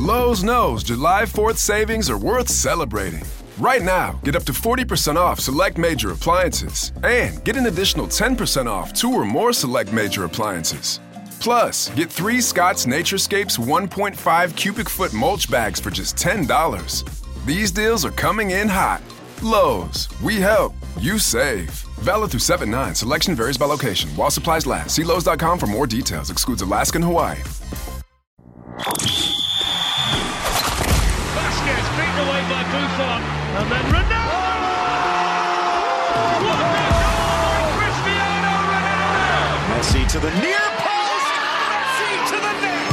Lowe's knows July 4th savings are worth celebrating. Right now, get up to 40% off select major appliances and get an additional 10% off 2 or more select major appliances. Plus, get 3 Scott's Naturescapes 1.5 cubic foot mulch bags for just $10. These deals are coming in hot. Lowe's, we help, you save. Valid through 7/9. Selection varies by location. While supplies last. See Lowe's.com for more details. Excludes Alaska and Hawaii. Vasquez beaten away by Buffon. And then Ronaldo! What a goal by Cristiano Ronaldo! Messi to the near post! Messi to the net!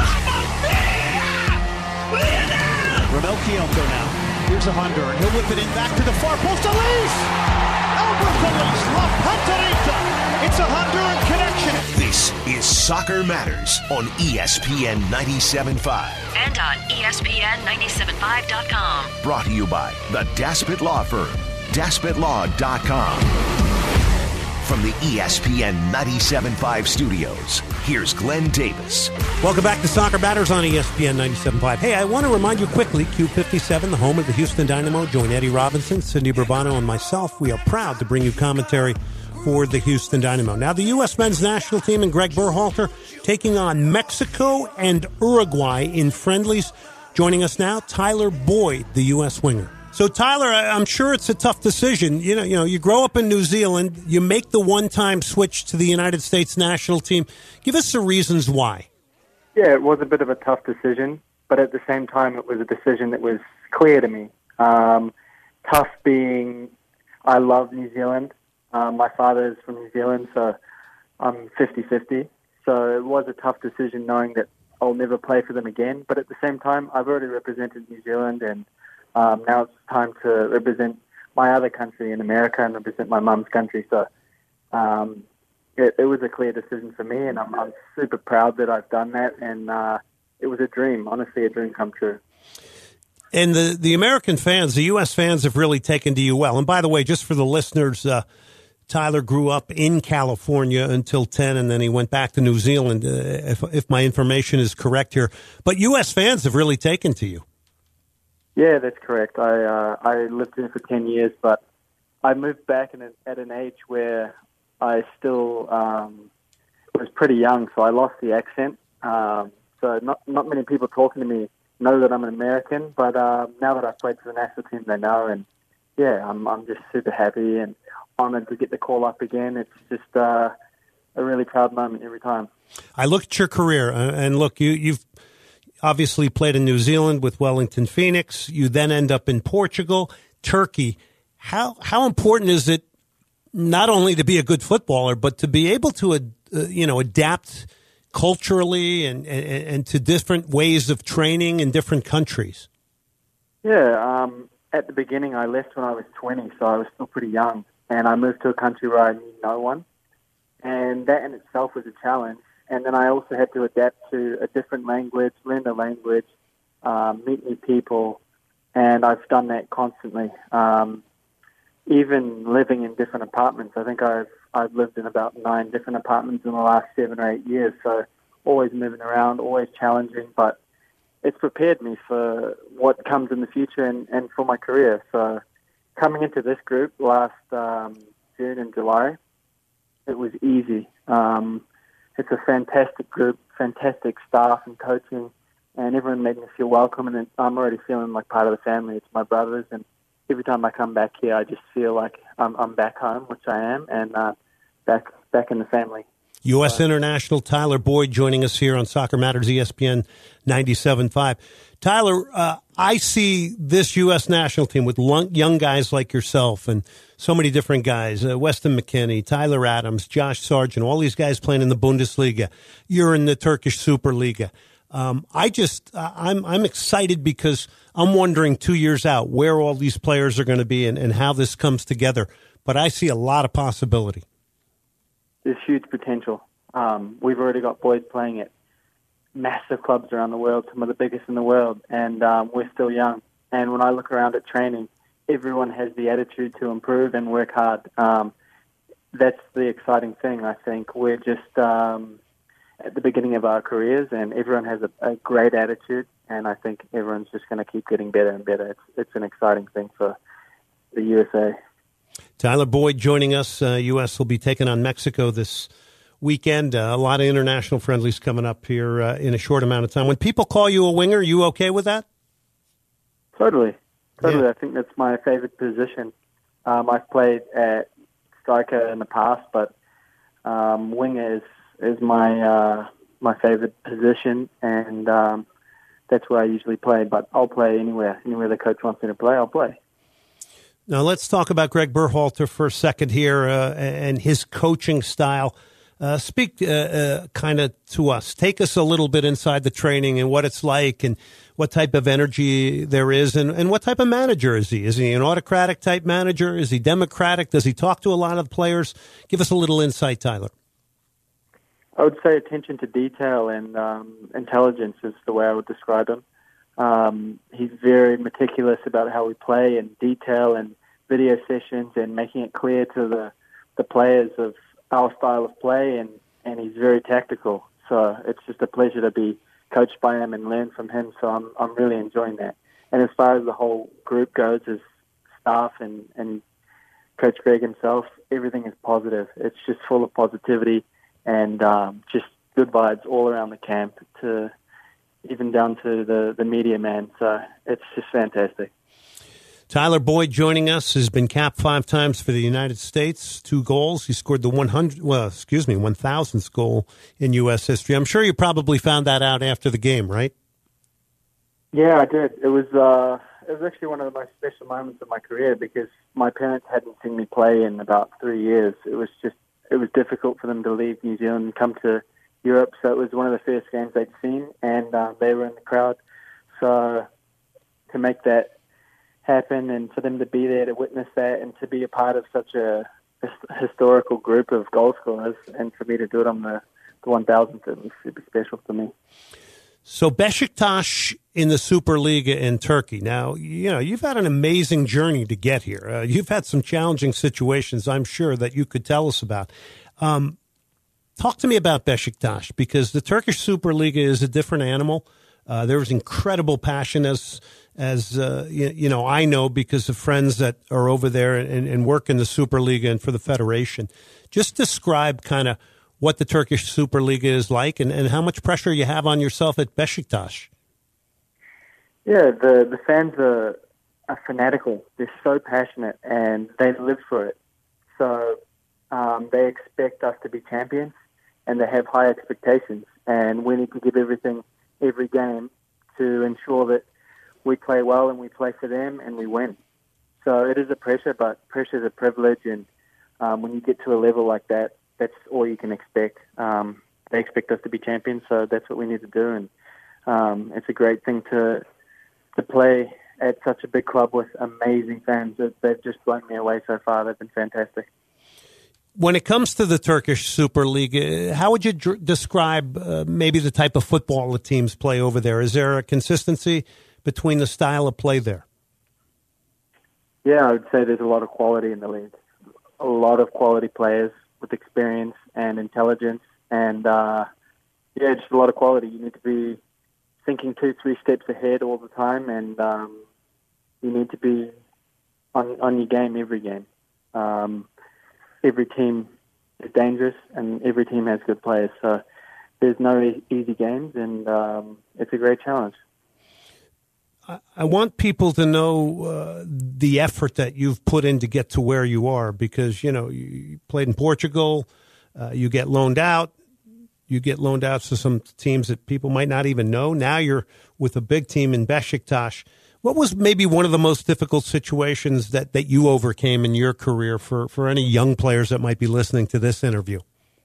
Romel Kiyoko now. Here's a Honduran. He'll whip it in back to the far post. Elise! Albert Elise! La Panterita! It's a Honduran connection. This is Soccer Matters on ESPN 97.5. And on ESPN975.com. Brought to you by the Daspit Law Firm. DaspitLaw.com. From the ESPN 97.5 studios, here's Glenn Davis. Welcome back to Soccer Matters on ESPN 97.5. Hey, I want to remind you quickly, Q57, the home of the Houston Dynamo. Join Eddie Robinson, Cindy Bourbano, and myself. We are proud to bring you commentary for the Houston Dynamo. Now, the U.S. men's national team and Greg Berhalter taking on Mexico and Uruguay in friendlies. Joining us now, Tyler Boyd, the U.S. winger. So, Tyler, I'm sure it's a tough decision. You know, you grow up in New Zealand, you make the one-time switch to the United States national team. Give us the reasons why. Yeah, it was a bit of a tough decision, but at the same time, it was a decision that was clear to me. Tough being, I love New Zealand. My father is from New Zealand, so I'm 50-50. So it was a tough decision knowing that I'll never play for them again. But at the same time, I've already represented New Zealand, and now it's time to represent my other country in America and represent my mum's country. So it was a clear decision for me, and I'm super proud that I've done that. And it was a dream, honestly, a dream come true. And the American fans, the U.S. fans have really taken to you well. And by the way, just for the listeners, Tyler grew up in California until 10, and then he went back to New Zealand, if my information is correct here. But U.S. fans have really taken to you. Yeah, that's correct. I lived here for 10 years, but I moved back at an age where I still was pretty young, so I lost the accent. So not many people talking to me know that I'm an American, but now that I've played for the national team, they know, and yeah, I'm just super happy and honored to get the call up again. It's just a really proud moment every time. I look at your career, and look, you've obviously played in New Zealand with Wellington Phoenix. You then end up in Portugal, Turkey. How important is it not only to be a good footballer, but to be able to adapt culturally and to different ways of training in different countries? Yeah, at the beginning I left when I was 20, so I was still pretty young, and I moved to a country where I knew no one, and that in itself was a challenge. And then I also had to adapt to a different language, learn the language, meet new people, and I've done that constantly. Even living in different apartments, I think I've lived in about 9 different apartments in the last 7 or 8 years, so always moving around, always challenging, but it's prepared me for what comes in the future and for my career. So coming into this group last June and July, it was easy. It's a fantastic group, fantastic staff and coaching, and everyone made me feel welcome, and I'm already feeling like part of the family. It's my brothers, and every time I come back here, I just feel like I'm back home, which I am, and back in the family. U.S. International Tyler Boyd joining us here on Soccer Matters, ESPN 97.5. Tyler, I see this U.S. national team with young guys like yourself and so many different guys, Weston McKennie, Tyler Adams, Josh Sargent, all these guys playing in the Bundesliga. You're in the Turkish Superliga. I'm excited because I'm wondering 2 years out where all these players are going to be and how this comes together. But I see a lot of possibility. There's huge potential. We've already got boys playing at massive clubs around the world, some of the biggest in the world, and we're still young. And when I look around at training, everyone has the attitude to improve and work hard. That's the exciting thing, I think. We're just, at the beginning of our careers, and everyone has a great attitude, and I think everyone's just going to keep getting better and better. It's an exciting thing for the USA. Tyler Boyd joining us. U.S. will be taking on Mexico this weekend. A lot of international friendlies coming up here in a short amount of time. When people call you a winger, are you okay with that? Totally. Yeah. I think that's my favorite position. I've played at striker in the past, but winger is my favorite position, and that's where I usually play. But I'll play anywhere the coach wants me to play, I'll play. Now let's talk about Greg Berhalter for a second here and his coaching style. Speak kind of to us. Take us a little bit inside the training and what it's like and what type of energy there is and what type of manager is he? Is he an autocratic type manager? Is he democratic? Does he talk to a lot of players? Give us a little insight, Tyler. I would say attention to detail and intelligence is the way I would describe him. He's very meticulous about how we play and detail and video sessions and making it clear to the players of our style of play, and he's very tactical. So it's just a pleasure to be coached by him and learn from him. So I'm really enjoying that. And as far as the whole group goes, as staff and Coach Greg himself, everything is positive. It's just full of positivity and just good vibes all around the camp, to even down to the media man. So it's just fantastic. Tyler Boyd joining us, has been capped 5 times for the United States, 2 goals. He scored the 1,000th goal in U.S. history. I'm sure you probably found that out after the game, right? Yeah, I did. It was actually one of the most special moments of my career because my parents hadn't seen me play in about 3 years. It was difficult for them to leave New Zealand and come to Europe, so it was one of the first games they'd seen, and they were in the crowd. So to make that happen and for them to be there to witness that and to be a part of such a historical group of goal scorers, and for me to do it on the 1,000th, it was super special for me. So Besiktas in the Superliga in Turkey. Now, you've had an amazing journey to get here. You've had some challenging situations, I'm sure, that you could tell us about. Talk to me about Besiktas, because the Turkish Superliga is a different animal. There was incredible passion, as I know because of friends that are over there and work in the Superliga and for the federation. Just describe kind of what the Turkish Superliga is like and how much pressure you have on yourself at Besiktas. Yeah, the fans are fanatical. They're so passionate and they live for it. So they expect us to be champions and they have high expectations. And we need to give everything every game to ensure that we play well and we play for them and we win. So it is a pressure, but pressure is a privilege. And when you get to a level like that, that's all you can expect. They expect us to be champions, so that's what we need to do. And it's a great thing to play at such a big club with amazing fans. They've just blown me away so far. They've been fantastic. When it comes to the Turkish Super League, how would you describe maybe the type of football the teams play over there? Is there a consistency between the style of play there? Yeah, I would say there's a lot of quality in the league. A lot of quality players with experience and intelligence. And, just a lot of quality. You need to be thinking 2-3 steps ahead all the time, and you need to be on your game every game. Every team is dangerous, and every team has good players. So there's no easy games, and it's a great challenge. I want people to know the effort that you've put in to get to where you are, because, you played in Portugal, you get loaned out. You get loaned out to some teams that people might not even know. Now you're with a big team in Besiktas. What was maybe one of the most difficult situations that you overcame in your career for any young players that might be listening to this interview?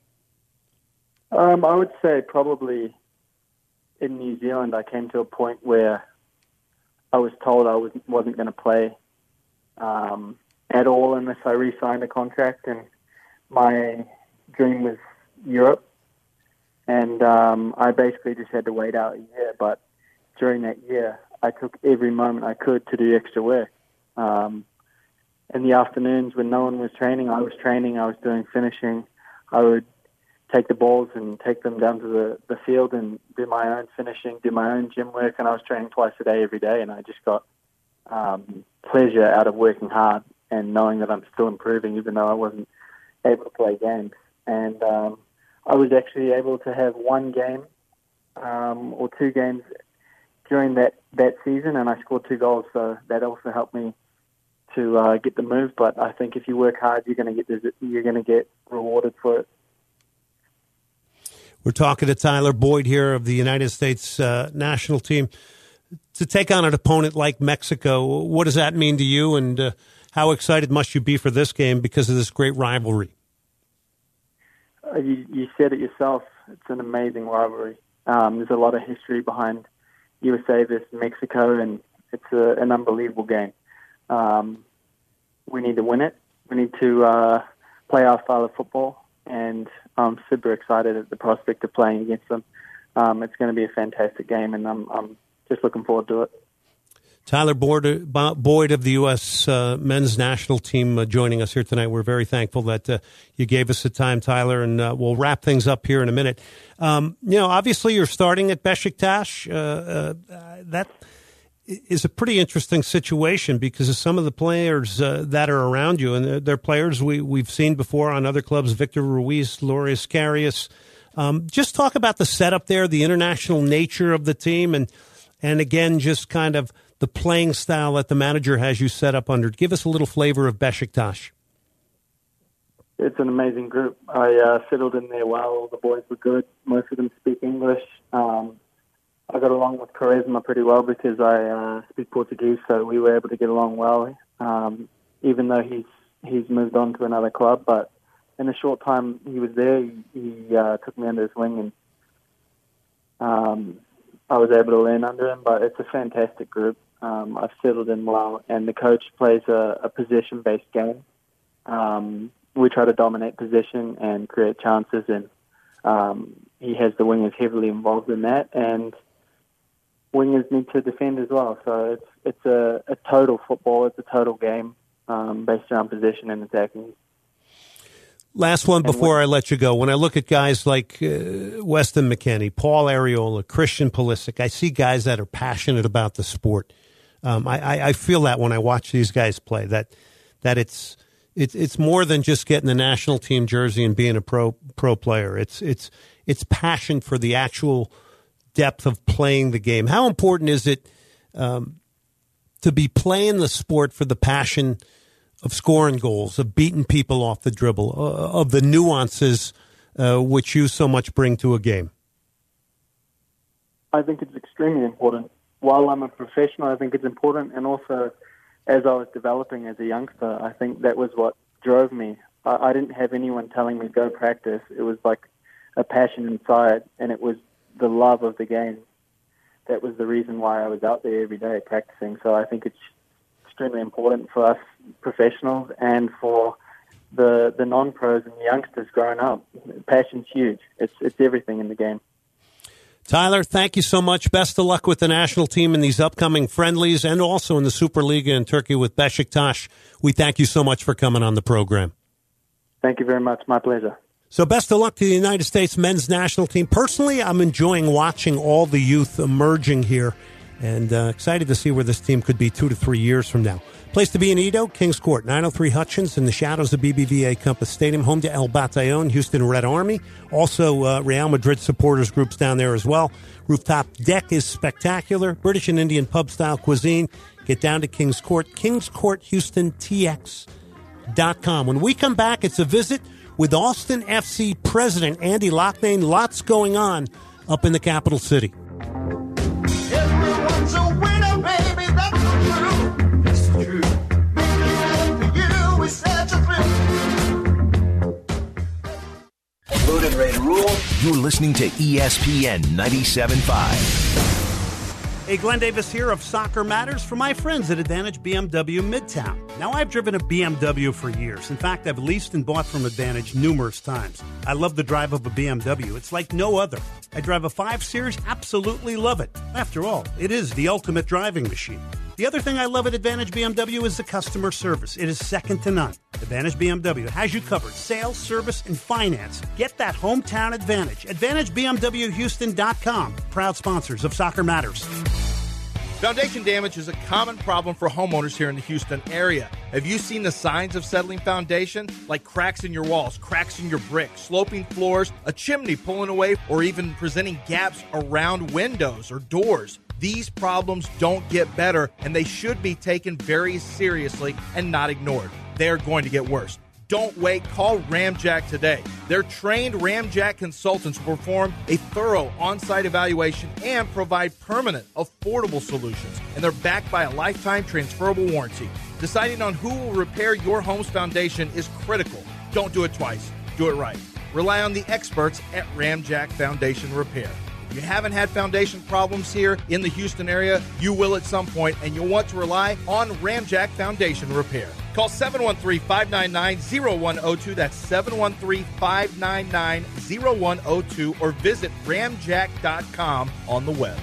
I would say probably in New Zealand, I came to a point where I was told I wasn't going to play at all unless I re-signed a contract, and my dream was Europe. And I basically just had to wait out a year. But during that year, I took every moment I could to do extra work. In the afternoons when no one was training, I was doing finishing. I would take the balls and take them down to the field and do my own finishing, do my own gym work. And I was training twice a day every day, and I just got pleasure out of working hard and knowing that I'm still improving, even though I wasn't able to play games. And I was actually able to have one game or two games during that season, and I scored 2 goals, so that also helped me to get the move. But I think if you work hard, you're going to get rewarded for it. We're talking to Tyler Boyd here of the United States national team. To take on an opponent like Mexico, what does that mean to you, and how excited must you be for this game because of this great rivalry? You said it yourself. It's an amazing rivalry. There's a lot of history behind USA versus Mexico, and it's an unbelievable game. We need to win it. We need to play our style of football, and I'm super excited at the prospect of playing against them. It's going to be a fantastic game, and I'm just looking forward to it. Tyler Boyd of the U.S. men's national team joining us here tonight. We're very thankful that you gave us the time, Tyler, and we'll wrap things up here in a minute. Obviously you're starting at Besiktas. That is a pretty interesting situation because of some of the players that are around you, and they're players we've seen before on other clubs, Victor Ruiz, Loris Karius. Just talk about the setup there, the international nature of the team, and again, just kind of the playing style that the manager has you set up under. Give us a little flavor of Besiktas. It's an amazing group. I settled in there well. All the boys were good. Most of them speak English. I got along with Quaresma pretty well because I speak Portuguese, so we were able to get along well, even though he's moved on to another club. But in the short time he was there, he took me under his wing, and I was able to learn under him. But it's a fantastic group. I've settled in well, and the coach plays a possession-based game. We try to dominate possession and create chances, and he has the wingers heavily involved in that, and wingers need to defend as well. So it's a total football. It's a total game based around possession and attacking. Last one before I let you go. When I look at guys like Weston McKennie, Paul Arriola, Christian Pulisic, I see guys that are passionate about the sport. I feel that when I watch these guys play, that it's more than just getting the national team jersey and being a pro player. It's passion for the actual depth of playing the game. How important is it to be playing the sport for the passion of scoring goals, of beating people off the dribble, of the nuances which you so much bring to a game? I think it's extremely important. While I'm a professional, I think it's important, and also as I was developing as a youngster, I think that was what drove me. I didn't have anyone telling me go practice. It was like a passion inside, and it was the love of the game. That was the reason why I was out there every day practicing. So I think it's extremely important for us professionals and for the non-pros and the youngsters growing up. Passion's huge. It's everything in the game. Tyler, thank you so much. Best of luck with the national team in these upcoming friendlies and also in the Superliga in Turkey with Besiktas. We thank you so much for coming on the program. Thank you very much. My pleasure. So best of luck to the United States men's national team. Personally, I'm enjoying watching all the youth emerging here and excited to see where this team could be 2 to 3 years from now. Place to be in Edo, Kings Court, 903 Hutchins, in the shadows of BBVA Compass Stadium, home to El Batallon, Houston Red Army. Also, Real Madrid supporters groups down there as well. Rooftop deck is spectacular. British and Indian pub-style cuisine. Get down to Kings Court, KingsCourtHoustonTX.com. When we come back, it's a visit with Austin FC President Andy Loughnane. Lots going on up in the capital city. Everyone's a winner, baby, that's the truth. It's the truth. Being for you is such a thrill. Load and ready to rule. You're listening to ESPN 97.5. Hey, Glenn Davis here of Soccer Matters for my friends at Advantage BMW Midtown. Now, I've driven a BMW for years. In fact, I've leased and bought from Advantage numerous times. I love the drive of a BMW. It's like no other. I drive a 5 Series, absolutely love it. After all, it is the ultimate driving machine. The other thing I love at Advantage BMW is the customer service. It is second to none. Advantage BMW has you covered. Sales, service, and finance. Get that hometown advantage. AdvantageBMWHouston.com. Proud sponsors of Soccer Matters. Foundation damage is a common problem for homeowners here in the Houston area. Have you seen the signs of settling foundation? Like cracks in your walls, cracks in your bricks, sloping floors, a chimney pulling away, or even presenting gaps around windows or doors. These problems don't get better, and they should be taken very seriously and not ignored. They're going to get worse. Don't wait. Call Ramjack today. Their trained Ramjack consultants will perform a thorough on-site evaluation and provide permanent, affordable solutions. And they're backed by a lifetime transferable warranty. Deciding on who will repair your home's foundation is critical. Don't do it twice. Do it right. Rely on the experts at Ramjack Foundation Repair. If you haven't had foundation problems here in the Houston area, you will at some point, and you'll want to rely on Ramjack Foundation Repair. Call 713-599-0102. That's 713-599-0102, or visit ramjack.com on the web.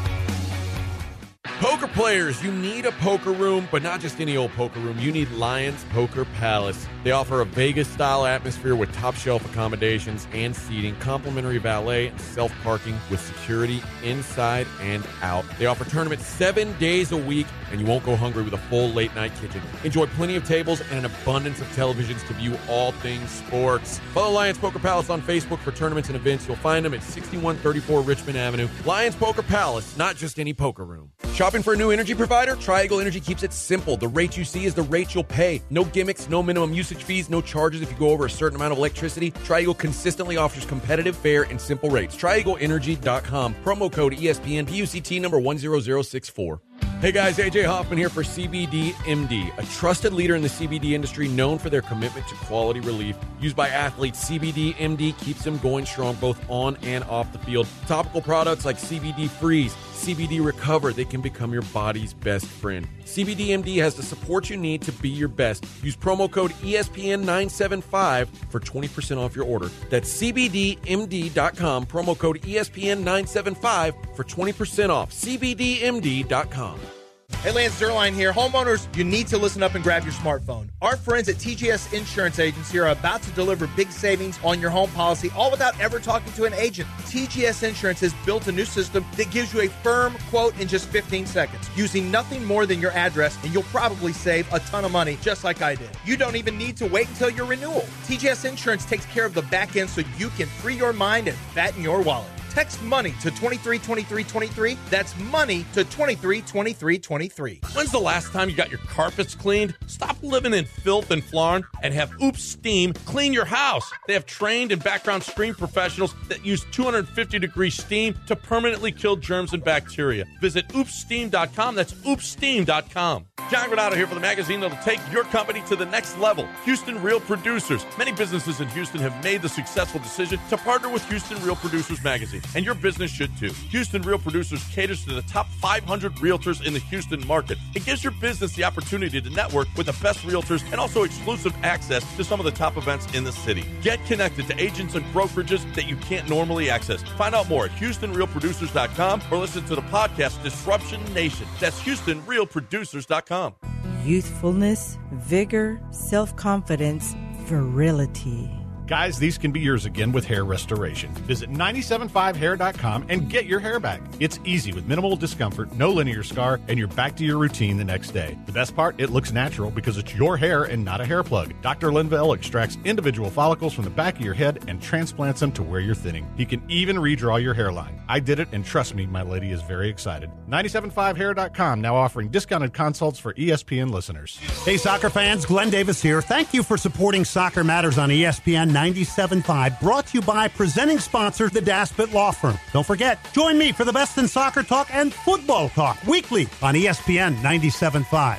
Poker players, you need a poker room, but not just any old poker room. You need Lions Poker Palace. They offer a Vegas-style atmosphere with top-shelf accommodations and seating, complimentary valet, and self-parking with security inside and out. They offer tournaments 7 days a week, and you won't go hungry with a full late-night kitchen. Enjoy plenty of tables and an abundance of televisions to view all things sports. Follow Lions Poker Palace on Facebook for tournaments and events. You'll find them at 6134 Richmond Avenue. Lions Poker Palace, not just any poker room. Shopping for a new energy provider? Triangle Energy keeps it simple. The rate you see is the rate you'll pay. No gimmicks, no minimum usage fees, no charges if you go over a certain amount of electricity. Triangle consistently offers competitive, fair, and simple rates. TriangleEnergy.com. Promo code ESPN PUCT number 10064. Hey guys, AJ Hoffman here for CBD MD, a trusted leader in the CBD industry known for their commitment to quality relief. Used by athletes, CBD MD keeps them going strong both on and off the field. Topical products like CBD Freeze, CBD Recover, they can become your body's best friend. CBD MD has the support you need to be your best. Use promo code ESPN975 for 20% off your order. That's CBDMD.com, promo code ESPN975 for 20% off. CBDMD.com. Hey, Lance Zerline here. Homeowners, you need to listen up and grab your smartphone. Our friends at TGS Insurance Agency are about to deliver big savings on your home policy, all without ever talking to an agent. TGS Insurance has built a new system that gives you a firm quote in just 15 seconds, using nothing more than your address, and you'll probably save a ton of money, just like I did. You don't even need to wait until your renewal. TGS Insurance takes care of the back end so you can free your mind and fatten your wallet. Text money to 232323. That's money to 232323. When's the last time you got your carpets cleaned? Stop living in filth and flarn and have Oops Steam clean your house. They have trained and background screen professionals that use 250-degree steam to permanently kill germs and bacteria. Visit oopssteam.com. That's oopssteam.com. John Granado here for the magazine that'll take your company to the next level. Houston Real Producers. Many businesses in Houston have made the successful decision to partner with Houston Real Producers magazine, and your business should too. Houston Real Producers caters to the top 500 realtors in the Houston market. It gives your business the opportunity to network with the best realtors and also exclusive access to some of the top events in the city. Get connected to agents and brokerages that you can't normally access. Find out more at HoustonRealProducers.com or listen to the podcast Disruption Nation. That's HoustonRealProducers.com. Youthfulness, vigor, self-confidence, virility. Guys, these can be yours again with hair restoration. Visit 975hair.com and get your hair back. It's easy with minimal discomfort, no linear scar, and you're back to your routine the next day. The best part, it looks natural because it's your hair and not a hair plug. Dr. Linville extracts individual follicles from the back of your head and transplants them to where you're thinning. He can even redraw your hairline. I did it, and trust me, my lady is very excited. 975hair.com now offering discounted consults for ESPN listeners. Hey, soccer fans, Glenn Davis here. Thank you for supporting Soccer Matters on ESPN 97.5, brought to you by presenting sponsor, the Daspit Law Firm. Don't forget, join me for the best in soccer talk and football talk weekly on ESPN 97.5.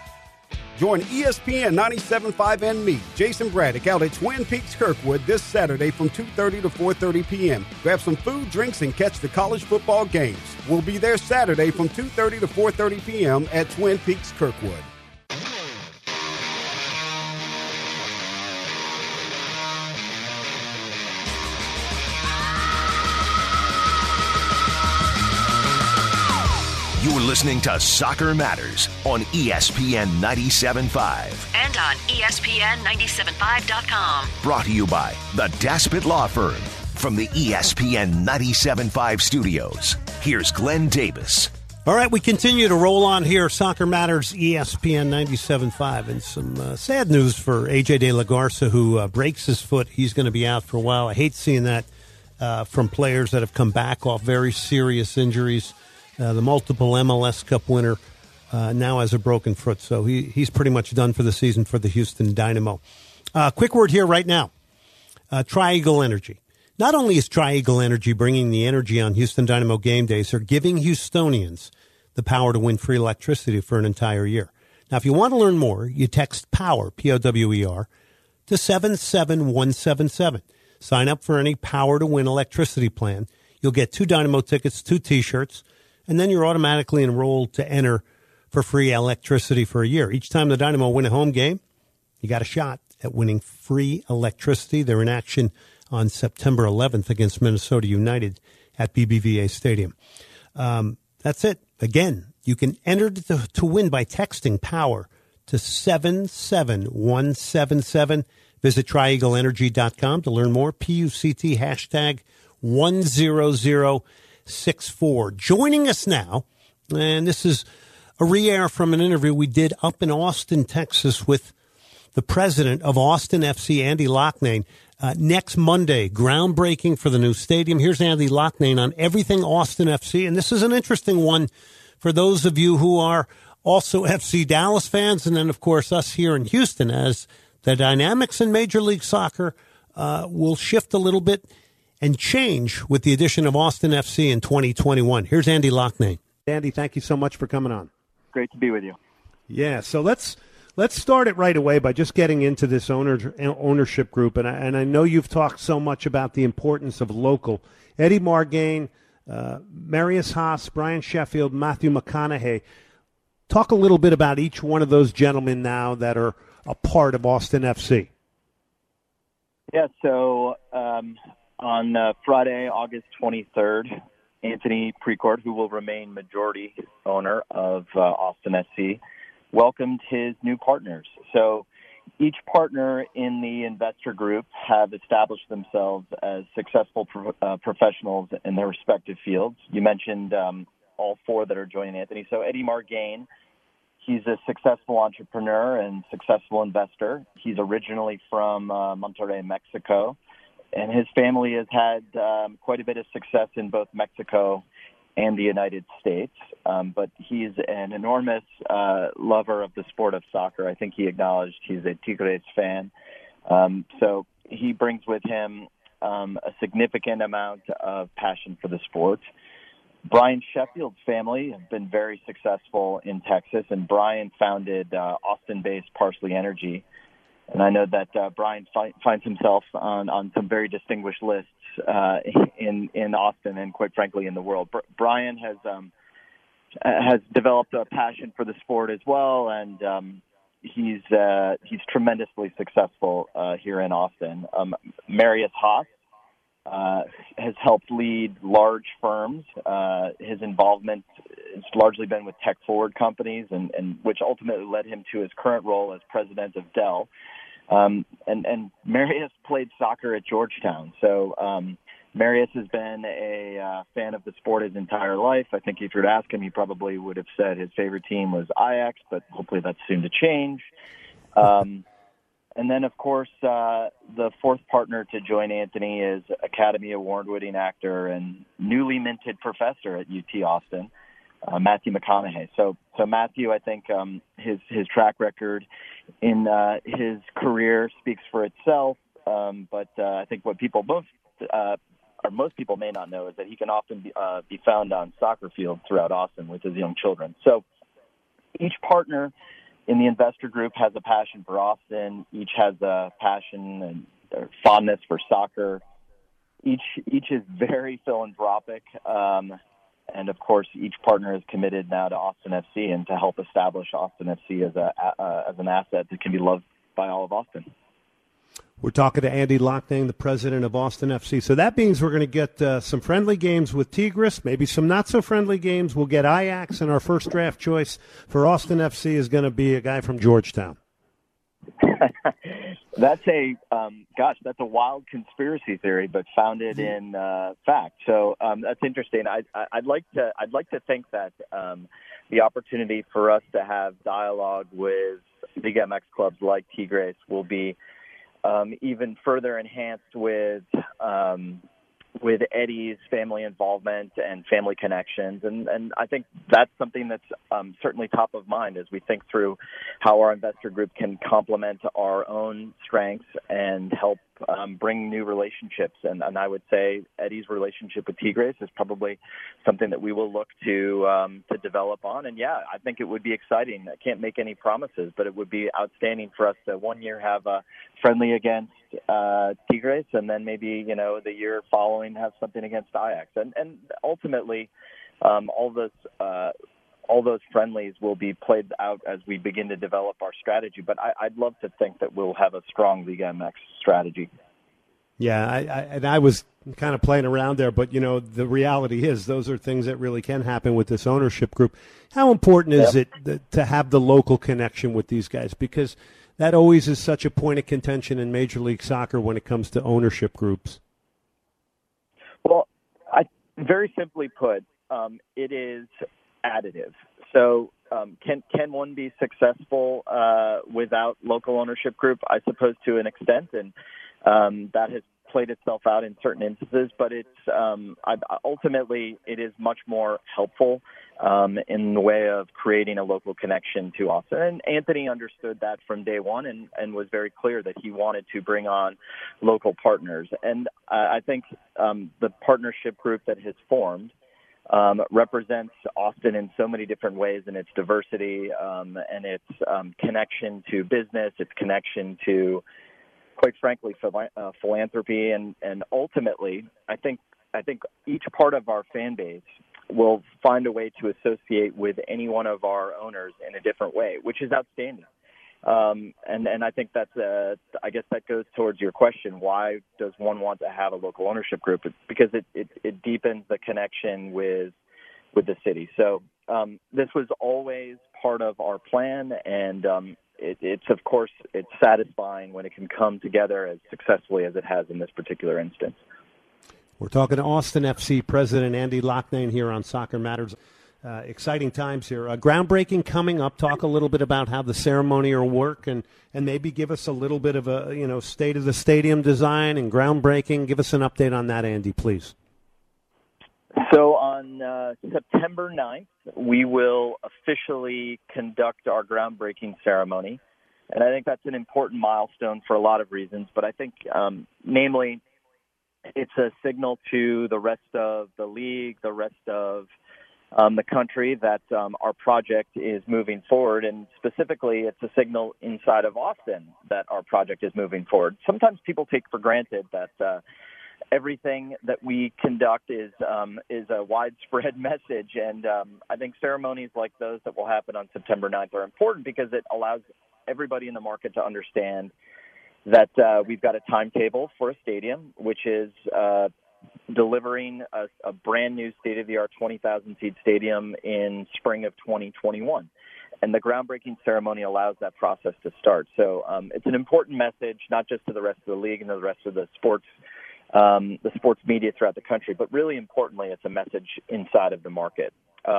Join ESPN 97.5 and me, Jason Braddock, out at Twin Peaks Kirkwood this Saturday from 2:30 to 4:30 p.m. Grab some food, drinks, and catch the college football games. We'll be there Saturday from 2:30 to 4:30 p.m. at Twin Peaks Kirkwood. You're listening to Soccer Matters on ESPN 97.5. And on ESPN975.com. Brought to you by the Daspit Law Firm. From the ESPN 97.5 studios, here's Glenn Davis. All right, we continue to roll on here. Soccer Matters, ESPN 97.5. And some sad news for A.J. De La Garza, who breaks his foot. He's going to be out for a while. I hate seeing that from players that have come back off very serious injuries. The multiple MLS Cup winner now has a broken foot, so he's pretty much done for the season for the Houston Dynamo. Quick word here right now. Tri-Eagle Energy. Not only is Tri-Eagle Energy bringing the energy on Houston Dynamo game days, they're giving Houstonians the power to win free electricity for an entire year. Now, if you want to learn more, you text POWER, P-O-W-E-R, to 77177. Sign up for any Power to Win electricity plan. You'll get 2 Dynamo tickets, 2 T-shirts, and then you're automatically enrolled to enter for free electricity for a year. Each time the Dynamo win a home game, you got a shot at winning free electricity. They're in action on September 11th against Minnesota United at BBVA Stadium. That's it. Again, you can enter to win by texting POWER to 77177. Visit trieagleenergy.com to learn more. PUCT hashtag 10064. Joining us now, and this is a re-air from an interview we did up in Austin, Texas with the president of Austin FC, Andy Loughnane. Next Monday, groundbreaking for the new stadium. Here's Andy Loughnane on everything Austin FC. And this is an interesting one for those of you who are also FC Dallas fans. And then, of course, us here in Houston, as the dynamics in Major League Soccer will shift a little bit and change with the addition of Austin FC in 2021. Here's Andy Loughnane. Andy, thank you so much for coming on. Great to be with you. Yeah, so let's start it right away by just getting into this ownership group. And I know you've talked so much about the importance of local. Eddie Margain, Marius Haas, Brian Sheffield, Matthew McConaughey. Talk a little bit about each one of those gentlemen now that are a part of Austin FC. Yeah, so on Friday, August 23rd, Anthony Precourt, who will remain majority owner of Austin FC, welcomed his new partners. So each partner in the investor group have established themselves as successful professionals in their respective fields. You mentioned all 4 that are joining Anthony. So Eddie Margain, he's a successful entrepreneur and successful investor. He's originally from Monterrey, Mexico, and his family has had quite a bit of success in both Mexico and the United States, but he's an enormous lover of the sport of soccer. I think he acknowledged he's a Tigres fan. So he brings with him a significant amount of passion for the sport. Brian Sheffield's family have been very successful in Texas, and Brian founded Austin-based Parsley Energy. And I know that Brian finds himself on some very distinguished lists in Austin and, quite frankly, in the world. Brian has developed a passion for the sport as well, and he's tremendously successful here in Austin. Marius Haas has helped lead large firms. His involvement has largely been with tech-forward companies, and which ultimately led him to his current role as president of Dell. And Marius played soccer at Georgetown. So Marius has been a fan of the sport his entire life. I think if you were to ask him, he probably would have said his favorite team was Ajax, but hopefully that's soon to change. And then, of course, the 4th partner to join Anthony is Academy Award-winning actor and newly minted professor at UT Austin, Matthew McConaughey. So Matthew, I think his track record in his career speaks for itself. But I think what most people may not know is that he can often be found on soccer fields throughout Austin with his young children. So each partner in the investor group has a passion for Austin. Each has a passion and fondness for soccer. Each is very philanthropic. And, of course, each partner is committed now to Austin FC and to help establish Austin FC as an asset that can be loved by all of Austin. We're talking to Andy Loughnane, the president of Austin FC. So that means we're going to get some friendly games with Tigres, maybe some not-so-friendly games. We'll get Ajax, and our first draft choice for Austin FC is going to be a guy from Georgetown. That's that's a wild conspiracy theory, but founded in fact. So that's interesting. I'd like to think that the opportunity for us to have dialogue with Liga MX clubs like Tigres will be even further enhanced with Eddie's family involvement and family connections. And I think that's something that's certainly top of mind as we think through how our investor group can complement our own strengths and help bring new relationships. And I would say Eddie's relationship with Tigres is probably something that we will look to develop on. And yeah, I think it would be exciting. I can't make any promises, but it would be outstanding for us to one year have a friendly against Tigres, and then maybe, the year following have something against Ajax. And ultimately, all those friendlies will be played out as we begin to develop our strategy. But I'd love to think that we'll have a strong Liga MX strategy. Yeah, I was kind of playing around there, but, the reality is those are things that really can happen with this ownership group. How important is it to have the local connection with these guys? Because that always is such a point of contention in Major League Soccer when it comes to ownership groups. Well, very simply put, it is additive. So can one be successful without local ownership group? I suppose to an extent, and that has played itself out in certain instances, but it's ultimately it is much more helpful in the way of creating a local connection to Austin. And Anthony understood that from day one and was very clear that he wanted to bring on local partners. And I think the partnership group that has formed represents Austin in so many different ways in its diversity and its connection to business, its connection to, quite frankly, philanthropy, and ultimately, I think each part of our fan base will find a way to associate with any one of our owners in a different way, which is outstanding. And I think that's I guess that goes towards your question: why does one want to have a local ownership group? It's because it deepens the connection with the city. So this was always part of our plan, and it's of course it's satisfying when it can come together as successfully as it has in this particular instance. We're talking to Austin FC president Andy Loughnane here on Soccer Matters. Exciting times here. Groundbreaking coming up. Talk a little bit about how the ceremony will work, and maybe give us a little bit of a state of the stadium design and groundbreaking. Give us an update on that, Andy, please. So on September 9th, we will officially conduct our groundbreaking ceremony. And I think that's an important milestone for a lot of reasons. But I think, namely, it's a signal to the rest of the league, the rest of the country that our project is moving forward. And specifically, it's a signal inside of Austin that our project is moving forward. Sometimes people take for granted that everything that we conduct is a widespread message. And I think ceremonies like those that will happen on September 9th are important because it allows everybody in the market to understand that we've got a timetable for a stadium, which is delivering a brand new state-of-the-art 20,000-seat stadium in spring of 2021. And the groundbreaking ceremony allows that process to start. So it's an important message, not just to the rest of the league and the rest of the sports media throughout the country, but really importantly, it's a message inside of the market.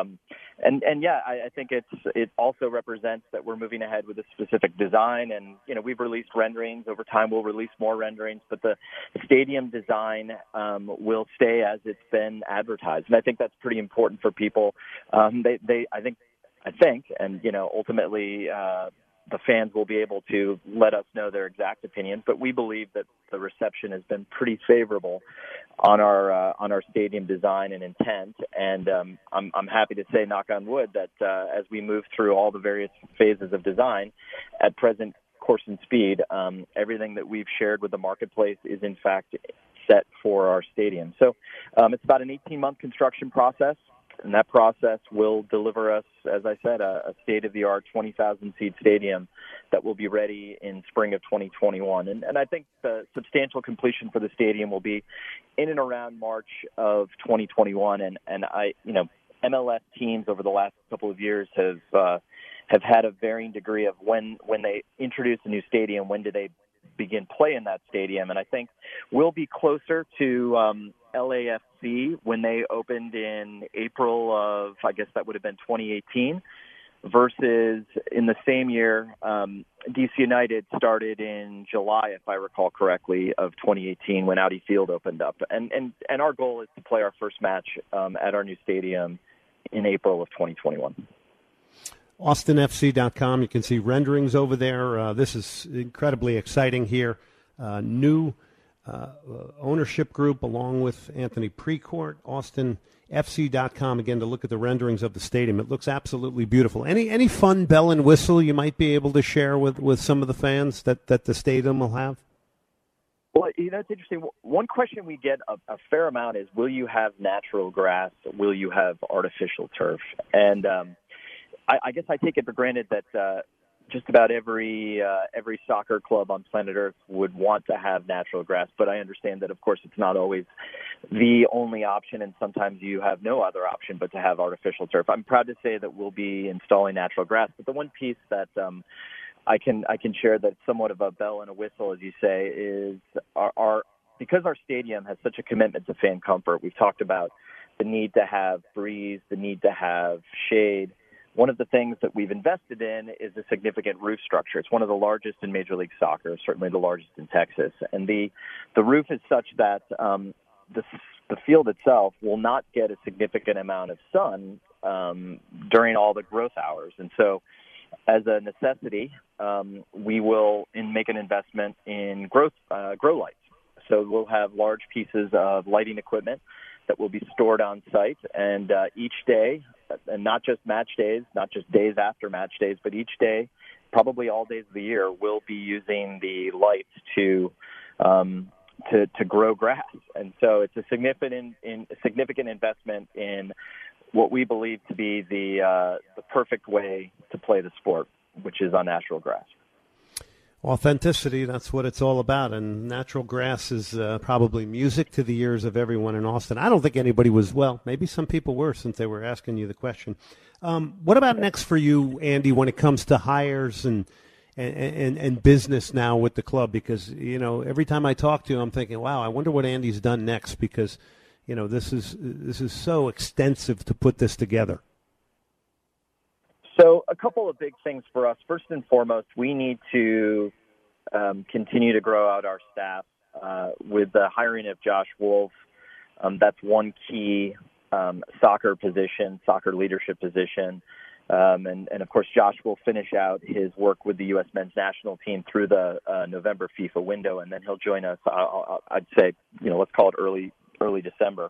I think it also represents that we're moving ahead with a specific design, and we've released renderings. Over time, we'll release more renderings, but the stadium design will stay as it's been advertised, and I think that's pretty important for people. I think, and ultimately. The fans will be able to let us know their exact opinion, but we believe that the reception has been pretty favorable on our stadium design and intent. And I'm happy to say, knock on wood, that as we move through all the various phases of design, at present course and speed, everything that we've shared with the marketplace is in fact set for our stadium. So it's about an 18-month construction process. that process will deliver us, as I said, a state-of-the-art 20,000-seat stadium that will be ready in spring of 2021. And I think the substantial completion for the stadium will be in and around March of 2021. And MLS teams over the last couple of years have had a varying degree of when they introduce a new stadium, when do they begin play in that stadium. And I think we'll be closer to LAFC when they opened in April of, I guess that would have been 2018, versus in the same year, DC United started in July, if I recall correctly, of 2018 when Audi Field opened up. And our goal is to play our first match at our new stadium in April of 2021. AustinFC.com. You can see renderings over there. This is incredibly exciting here. New ownership group along with Anthony Precourt. AustinFC.com, again, to look at the renderings of the stadium. It looks absolutely beautiful. Any fun bell and whistle you might be able to share with some of the fans that the stadium will have? Well, it's interesting. One question we get a fair amount is, will you have natural grass? Will you have artificial turf? And I guess I take it for granted that just about every soccer club on planet Earth would want to have natural grass, but I understand that, of course, it's not always the only option, and sometimes you have no other option but to have artificial turf. I'm proud to say that we'll be installing natural grass, but the one piece that I can share that's somewhat of a bell and a whistle, as you say, is because our stadium has such a commitment to fan comfort. We've talked about the need to have breeze, the need to have shade. One of the things that we've invested in is a significant roof structure. It's one of the largest in Major League Soccer, certainly the largest in Texas. And the roof is such that the field itself will not get a significant amount of sun during all the growth hours. And so as a necessity, we will make an investment in grow lights. So we'll have large pieces of lighting equipment that will be stored on site, and each day, and not just match days, not just days after match days, but each day, probably all days of the year, we'll be using the lights to grow grass. And so it's a significant investment in what we believe to be the perfect way to play the sport, which is on natural grass. Authenticity, that's what it's all about, and natural grass is probably music to the ears of everyone in Austin. I don't think anybody was, well, maybe some people were since they were asking you the question. What about next for you, Andy, when it comes to hires and business now with the club? Because, every time I talk to you, I'm thinking, wow, I wonder what Andy's done next, because, this is so extensive to put this together. So a couple of big things for us. First and foremost, we need to continue to grow out our staff with the hiring of Josh Wolf. That's one key soccer leadership position. And of course, Josh will finish out his work with the U.S. men's national team through the November FIFA window, and then he'll join us, I'd say, let's call it early December.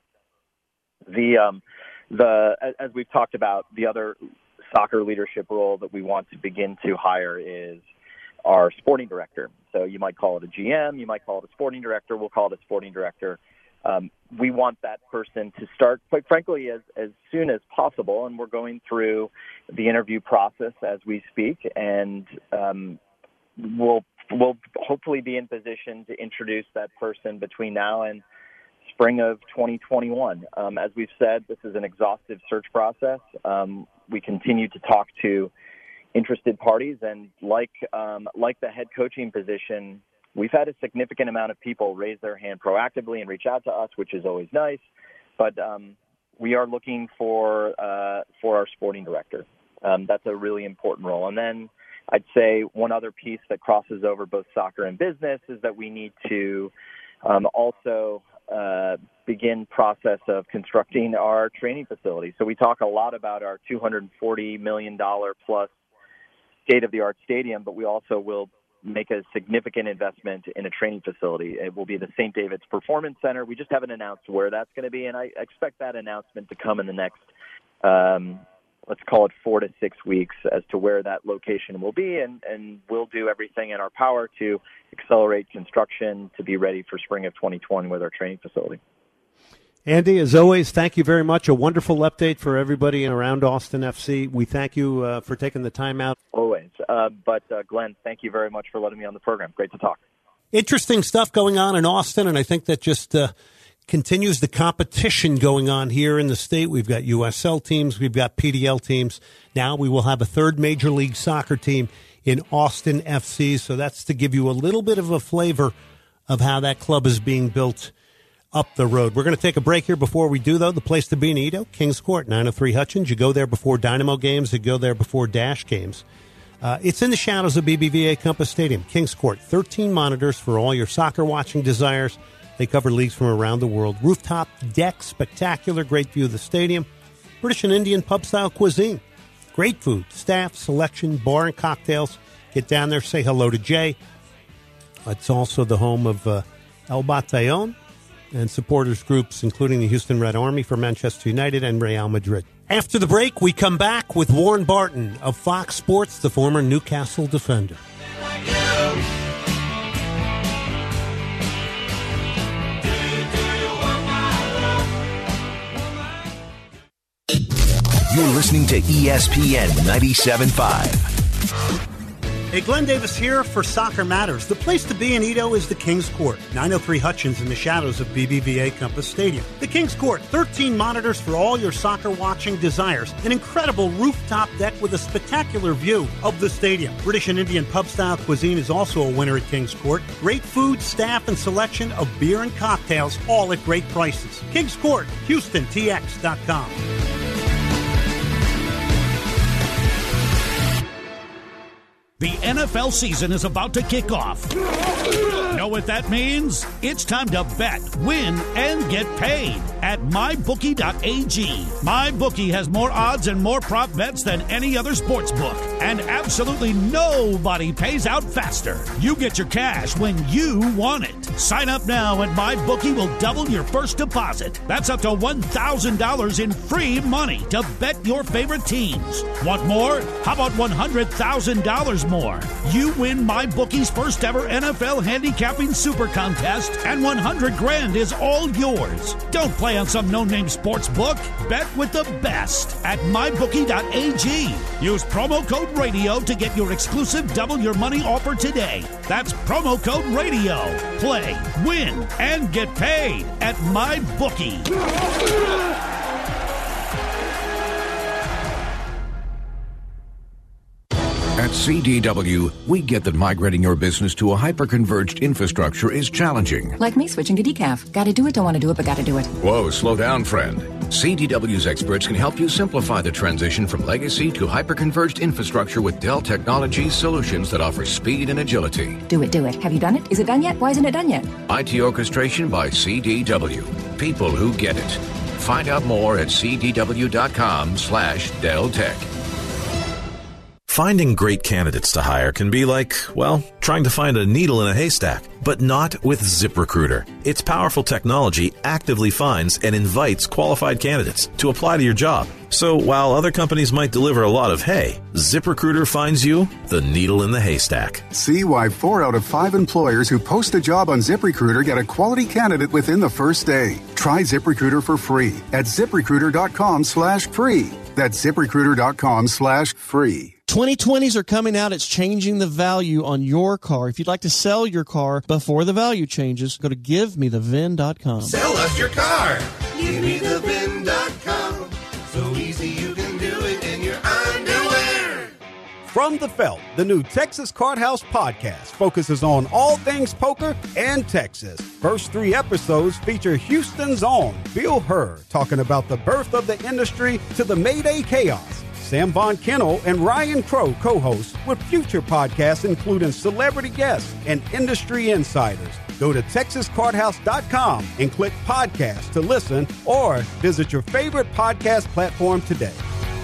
As we've talked about, the other soccer leadership role that we want to begin to hire is our sporting director. So you might call it a GM, you might call it a sporting director, we'll call it a sporting director. We want that person to start, quite frankly, as soon as possible, and we're going through the interview process as we speak, and we'll hopefully be in position to introduce that person between now and spring of 2021. As we've said, this is an exhaustive search process. We continue to talk to interested parties, and like the head coaching position, we've had a significant amount of people raise their hand proactively and reach out to us, which is always nice. But we are looking for our sporting director. That's a really important role. And then I'd say one other piece that crosses over both soccer and business is that we need to also begin process of constructing our training facility. So we talk a lot about our $240 million plus state-of-the-art stadium, but we also will make a significant investment in a training facility. It will be the St. David's Performance Center. We just haven't announced where that's going to be, and I expect that announcement to come in the next, let's call it 4 to 6 weeks, as to where that location will be, and we'll do everything in our power to accelerate construction to be ready for spring of 2020 with our training facility. Andy, as always, thank you very much. A wonderful update for everybody around Austin FC. We thank you for taking the time out. Always. But Glenn, thank you very much for letting me on the program. Great to talk. Interesting stuff going on in Austin, and I think that just continues the competition going on here in the state. We've got USL teams. We've got PDL teams. Now we will have a third Major League Soccer team in Austin FC. So that's to give you a little bit of a flavor of how that club is being built up the road. We're going to take a break here. Before we do, though, the place to be in Edo, Kings Court, 903 Hutchins. You go there before Dynamo games. You go there before Dash games. It's in the shadows of BBVA Compass Stadium. Kings Court, 13 monitors for all your soccer watching desires. They cover leagues from around the world. Rooftop deck, spectacular, great view of the stadium. British and Indian pub-style cuisine. Great food, staff, selection, bar and cocktails. Get down there, say hello to Jay. It's also the home of El Batallón and supporters groups, including the Houston Red Army for Manchester United and Real Madrid. After the break, we come back with Warren Barton of Fox Sports, the former Newcastle defender. You're listening to ESPN 97.5. Hey, Glenn Davis here for Soccer Matters. The place to be in Edo is the Kings Court, 903 Hutchins in the shadows of BBVA Compass Stadium. The Kings Court, 13 monitors for all your soccer watching desires. An incredible rooftop deck with a spectacular view of the stadium. British and Indian pub-style cuisine is also a winner at Kings Court. Great food, staff, and selection of beer and cocktails, all at great prices. Kings Court, HoustonTX.com. The NFL season is about to kick off. Know what that means? It's time to bet, win, and get paid at MyBookie.ag. MyBookie has more odds and more prop bets than any other sports book, and absolutely nobody pays out faster. You get your cash when you want it. Sign up now and MyBookie will double your first deposit. That's up to $1,000 in free money to bet your favorite teams. Want more? How about $100,000 more? You win MyBookie's first ever NFL handicapping super contest, and $100,000 is all yours. Don't play on some no-name sports book. Bet with the best at MyBookie.ag. Use promo code RADIO to get your exclusive double your money offer today. That's promo code RADIO. Play, win, and get paid at MyBookie. At CDW, we get that migrating your business to a hyper-converged infrastructure is challenging. Like me switching to decaf. Gotta do it, don't want to do it, but gotta do it. Whoa, slow down, friend. CDW's experts can help you simplify the transition from legacy to hyper-converged infrastructure with Dell Technologies solutions that offer speed and agility. Do it, do it. Have you done it? Is it done yet? Why isn't it done yet? IT orchestration by CDW. People who get it. Find out more at cdw.com/DellTech. Finding great candidates to hire can be like, well, trying to find a needle in a haystack, but not with ZipRecruiter. Its powerful technology actively finds and invites qualified candidates to apply to your job. So while other companies might deliver a lot of hay, ZipRecruiter finds you the needle in the haystack. See why 4 out of 5 employers who post a job on ZipRecruiter get a quality candidate within the first day. Try ZipRecruiter for free at ZipRecruiter.com/free. That's ZipRecruiter.com/free. 2020s are coming out. It's changing the value on your car. If you'd like to sell your car before the value changes, go to GiveMeTheVin.com. Sell us your car. GiveMeTheVin.com. So easy you can do it in your underwear. From the Felt, the new Texas Card House podcast focuses on all things poker and Texas. First 3 episodes feature Houston's own Bill Herr talking about the birth of the industry to the Mayday chaos. Sam Von Kennel and Ryan Crow co-host with future podcasts including celebrity guests and industry insiders. Go to TexasCardHouse.com and click podcast to listen or visit your favorite podcast platform today.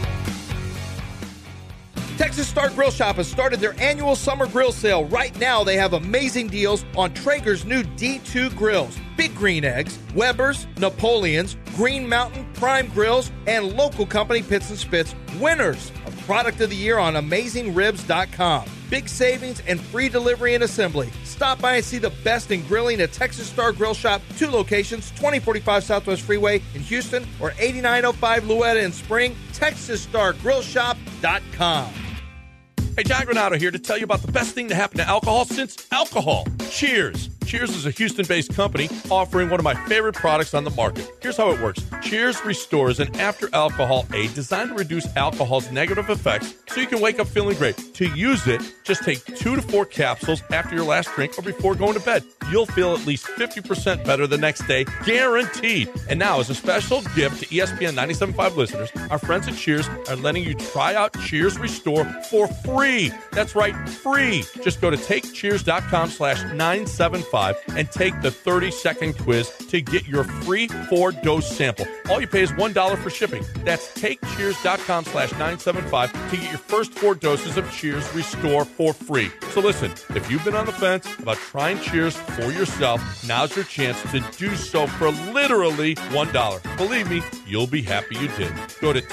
Texas Star Grill Shop has started their annual summer grill sale. Right now, they have amazing deals on Traeger's new D2 grills, Big Green Eggs, Weber's, Napoleon's, Green Mountain, Prime Grills, and local company Pits and Spits, winners of Product of the Year on AmazingRibs.com. Big savings and free delivery and assembly. Stop by and see the best in grilling at Texas Star Grill Shop. 2 locations, 2045 Southwest Freeway in Houston or 8905 Louetta in Spring. TexasStarGrillShop.com. Hey, John Granato here to tell you about the best thing to happen to alcohol since alcohol. Cheers. Cheers is a Houston-based company offering one of my favorite products on the market. Here's how it works. Cheers restores an after-alcohol aid designed to reduce alcohol's negative effects so you can wake up feeling great. To use it, just take 2 to 4 capsules after your last drink or before going to bed. You'll feel at least 50% better the next day, guaranteed. And now, as a special gift to ESPN 97.5 listeners, our friends at Cheers are letting you try out Cheers Restore for free. That's right, free. Just go to takecheers.com/975 and take the 30-second quiz to get your free 4-dose sample. All you pay is $1 for shipping. That's takecheers.com/975 to get your first 4 doses of Cheers Restore for free. So listen, if you've been on the fence about trying Cheers for yourself, now's your chance to do so for literally $1. Believe me, you'll be happy you did. Go to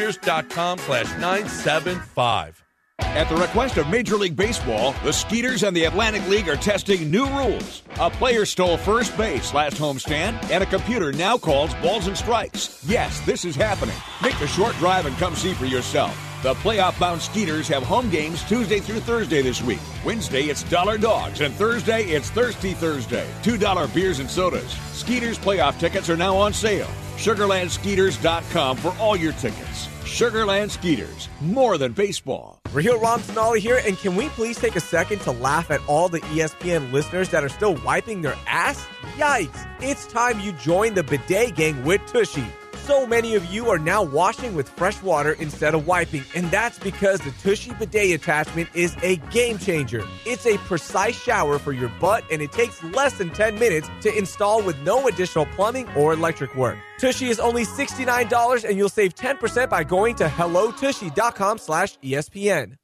takecheers.com/975. At the request of Major League Baseball, the Skeeters and the Atlantic League are testing new rules. A player stole first base last homestand, and a computer now calls balls and strikes. Yes, this is happening. Make the short drive and come see for yourself. The playoff-bound Skeeters have home games Tuesday through Thursday this week. Wednesday, it's Dollar Dogs, and Thursday, it's Thirsty Thursday. $2 beers and sodas. Skeeters playoff tickets are now on sale. SugarlandSkeeters.com for all your tickets. Sugarland Skeeters, more than baseball. Raheel Ramsonali here, and can we please take a second to laugh at all the ESPN listeners that are still wiping their ass? Yikes! It's time you join the bidet gang with Tushy. So many of you are now washing with fresh water instead of wiping, and that's because the Tushy bidet attachment is a game changer. It's a precise shower for your butt, and it takes less than 10 minutes to install with no additional plumbing or electric work. Tushy is only $69, and you'll save 10% by going to hellotushy.com/ESPN.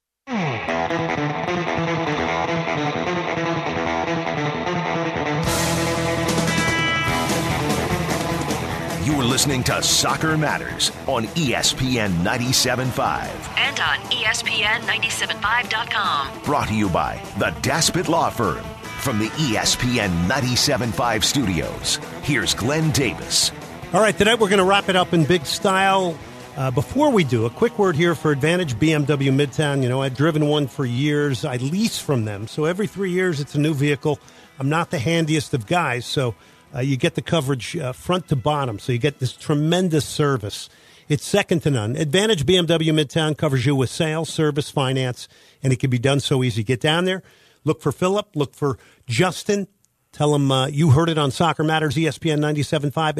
You are listening to Soccer Matters on ESPN 97.5. And on ESPN975.com. Brought to you by the Daspit Law Firm. From the ESPN 97.5 studios, here's Glenn Davis. All right, tonight we're going to wrap it up in big style. Before we do, a quick word here for Advantage BMW Midtown. You know, I've driven one for years. I lease from them. So every 3 years, it's a new vehicle. I'm not the handiest of guys, so you get the coverage front to bottom. So you get this tremendous service. It's second to none. Advantage BMW Midtown covers you with sales, service, finance, and it can be done so easy. Get down there. Look for Philip. Look for Justin. Tell them you heard it on Soccer Matters, ESPN 97.5,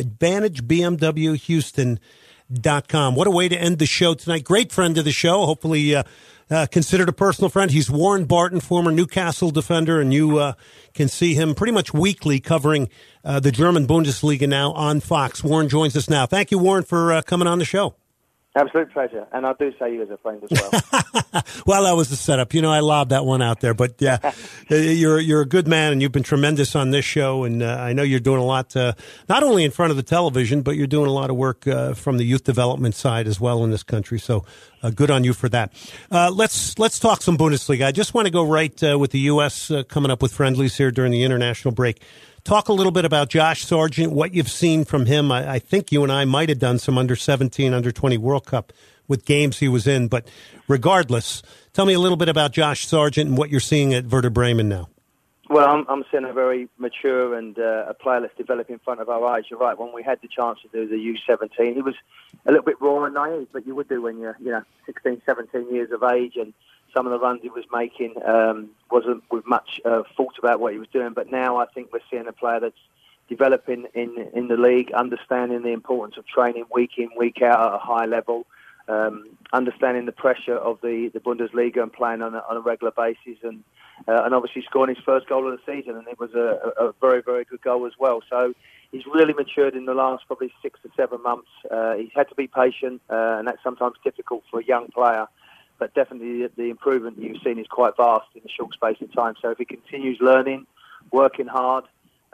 AdvantageBMWHouston.com. What a way to end the show tonight. Great friend of the show. Hopefully considered a personal friend. He's Warren Barton, former Newcastle defender, and you can see him pretty much weekly covering the German Bundesliga now on Fox. Warren joins us now. Thank you, Warren, for coming on the show. Absolute pleasure. And I do say you as a friend as well. Well, that was the setup. You know, I lobbed that one out there. But, yeah, you're a good man, and you've been tremendous on this show. And I know you're doing a lot, not only in front of the television, but you're doing a lot of work from the youth development side as well in this country. So good on you for that. Let's talk some Bundesliga. I just want to go right with the U.S. Coming up with friendlies here during the international break. Talk a little bit about Josh Sargent, what you've seen from him. I think you and I might have done some under-17, under-20 World Cup with games he was in. But regardless, tell me a little bit about Josh Sargent and what you're seeing at Werder Bremen now. Well, I'm seeing a very mature and a player that's developing in front of our eyes. You're right. When we had the chance to do the U17, he was a little bit raw and naive, but you would do when you're 16, 17 years of age, and some of the runs he was making wasn't with much thought about what he was doing. But now I think we're seeing a player that's developing in the league, understanding the importance of training week in, week out at a high level, understanding the pressure of the Bundesliga and playing on a regular basis, and obviously scoring his first goal of the season, and it was a very, very good goal as well. So he's really matured in the last probably 6 to 7 months. He's had to be patient, and that's sometimes difficult for a young player. But definitely the improvement you've seen is quite vast in a short space of time. So if he continues learning, working hard,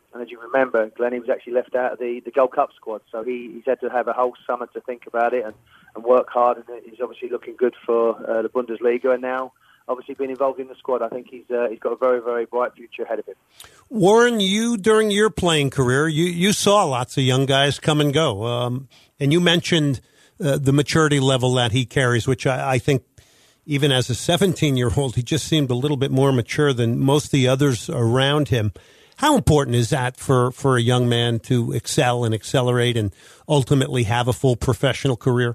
And as you remember, Glenn, he was actually left out of the Gold Cup squad. So he's had to have a whole summer to think about it and work hard. And he's obviously looking good for the Bundesliga. And now, obviously, being involved in the squad, I think he's got a very, very bright future ahead of him. Warren, you, during your playing career, you saw lots of young guys come and go. And you mentioned the maturity level that he carries, which I think even as a 17-year-old, he just seemed a little bit more mature than most of the others around him. How important is that for a young man to excel and accelerate and ultimately have a full professional career?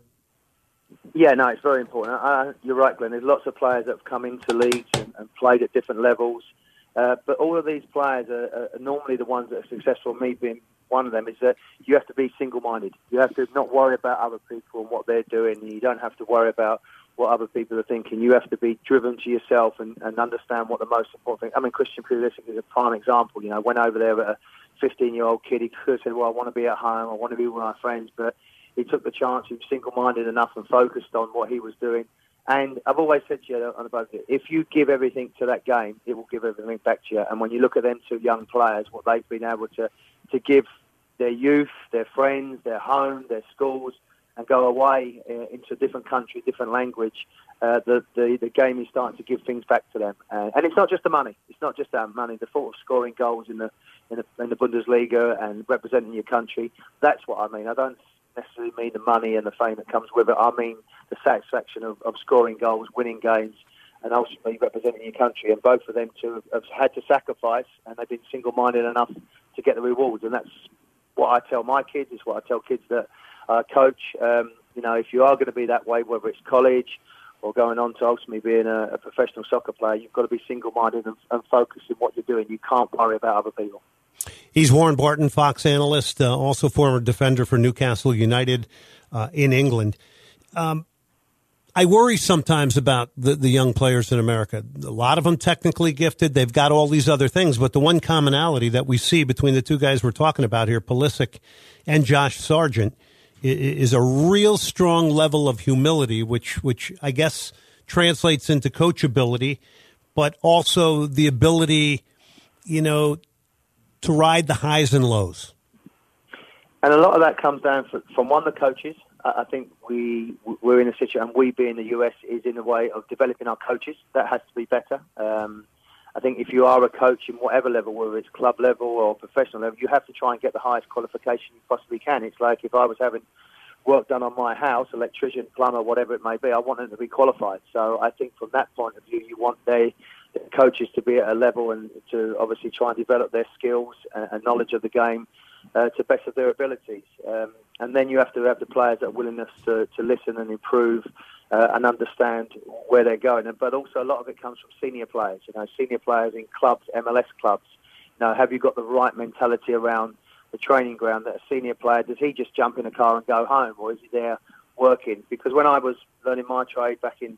Yeah, no, it's very important. You're right, Glenn. There's lots of players that have come into leagues and played at different levels. But all of these players are normally the ones that are successful, me being one of them, is that you have to be single-minded. You have to not worry about other people and what they're doing. You don't have to worry about what other people are thinking. You have to be driven to yourself and understand what the most important thing. I mean, Christian Pulisic is a prime example. You know, went over there at a 15-year-old kid. He could have said, well, I want to be at home. I want to be with my friends. But he took the chance. He was single-minded enough and focused on what he was doing. And I've always said to you on about it, if you give everything to that game, it will give everything back to you. And when you look at them two young players, what they've been able to give their youth, their friends, their home, their schools, and go away into a different country, different language, the game is starting to give things back to them. And it's not just the money. It's not just that money. The thought of scoring goals in the Bundesliga and representing your country, that's what I mean. I don't necessarily mean the money and the fame that comes with it. I mean the satisfaction of scoring goals, winning games, and ultimately representing your country. And both of them two have had to sacrifice, and they've been single-minded enough to get the rewards. And that's what I tell my kids. It's what I tell kids that coach. You know, if you are going to be that way, whether it's college or going on to ultimately being a professional soccer player, you've got to be single-minded and focused in what you're doing. You can't worry about other people. He's Warren Barton, Fox analyst, also former defender for Newcastle United in England. I worry sometimes about the young players in America. A lot of them technically gifted. They've got all these other things. But the one commonality that we see between the two guys we're talking about here, Pulisic and Josh Sargent, is a real strong level of humility, which I guess translates into coachability, but also the ability, you know, to ride the highs and lows. And a lot of that comes down from one of the coaches. I think we're in a situation, and we being the US is in a way of developing our coaches. That has to be better. I think if you are a coach in whatever level, whether it's club level or professional level, you have to try and get the highest qualification you possibly can. It's like if I was having work done on my house, electrician, plumber, whatever it may be, I want them to be qualified. So I think from that point of view, you want the coaches to be at a level and to obviously try and develop their skills and knowledge of the game to best of their abilities. And then you have to have the players that are willingness to listen and improve and understand where they're going. But also a lot of it comes from senior players. You know, senior players in clubs, MLS clubs. You know, have you got the right mentality around the training ground? That a senior player, does he just jump in a car and go home, or is he there working? Because when I was learning my trade back in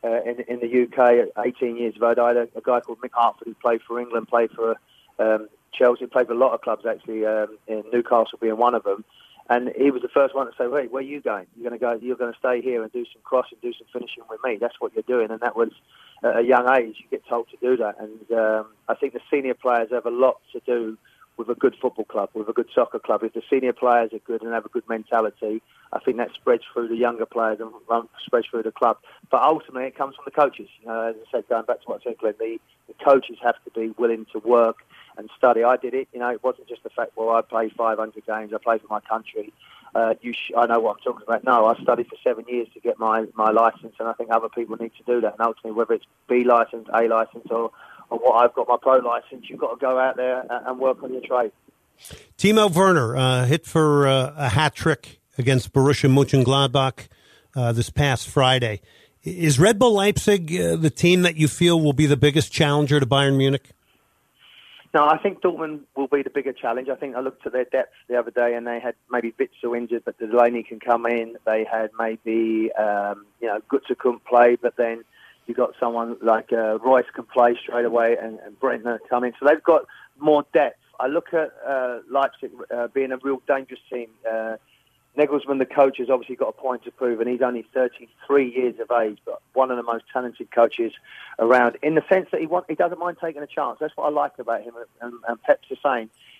the UK at 18 years of age, I had a guy called Mick Hartford who played for England, played for Chelsea, played for a lot of clubs actually, in Newcastle being one of them. And he was the first one to say, "Hey, where are you going? You're going to stay here and do some crossing, do some finishing with me. That's what you're doing." And that was at a young age. You get told to do that. And I think the senior players have a lot to do with a good football club, with a good soccer club. If the senior players are good and have a good mentality, I think that spreads through the younger players and spreads through the club. But ultimately, it comes from the coaches. You know, as I said, going back to what I said, Glenn, the coaches have to be willing to work and study. I did it. You know, it wasn't just the fact, well, I played 500 games, I played for my country. I know what I'm talking about. No, I studied for 7 years to get my license, and I think other people need to do that. And ultimately, whether it's B license, A license, or what I've got, my pro license, you've got to go out there and work on your trade. Timo Werner hit for a hat trick against Borussia Mönchengladbach this past Friday. Is Red Bull Leipzig the team that you feel will be the biggest challenger to Bayern Munich? No, I think Dortmund will be the bigger challenge. I think I looked at their depth the other day, and they had maybe Witsel injured, but Delaney can come in. They had maybe Götze couldn't play, but then you got someone like Royce can play straight away, and Brentner come in. So they've got more depth. I look at Leipzig being a real dangerous team. Nagelsmann, the coach, has obviously got a point to prove, and he's only 33 years of age, but one of the most talented coaches around, in the sense that he doesn't mind taking a chance. That's what I like about him, and Pep's the same.